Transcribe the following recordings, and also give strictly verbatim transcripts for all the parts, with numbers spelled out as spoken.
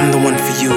I'm the one for you,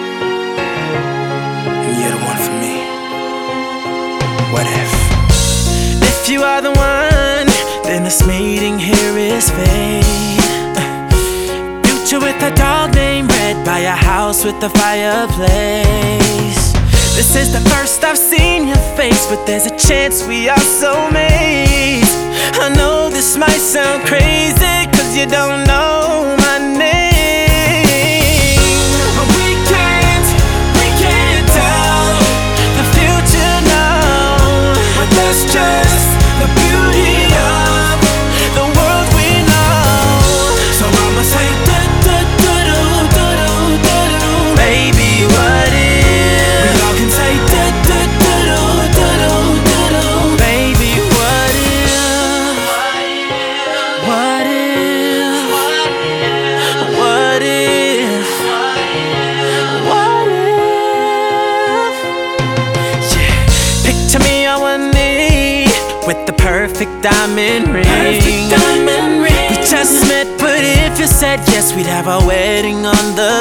and you're the one for me. What if? If you are the one, then this meeting here is fate. Future with a dog named Red by a house with a fireplace. This is the first I've seen your face, but there's a chance we are soulmates. I know this might sound crazy, cause you don't know my name, but we can't, we can't tell the future now. But that's just the beauty of the world we know. So I'ma say do do do do do do do. Baby, what if we all can say do do do do do do do. Baby, what if? What if? What if? What if? Yeah. Picture me on one knee with the perfect diamond ring. Perfect diamond ring. We just met, but if you said yes, we'd have our wedding on the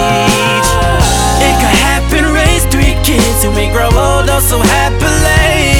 beach. It could happen, raise three kids, and we grow old oh so happily.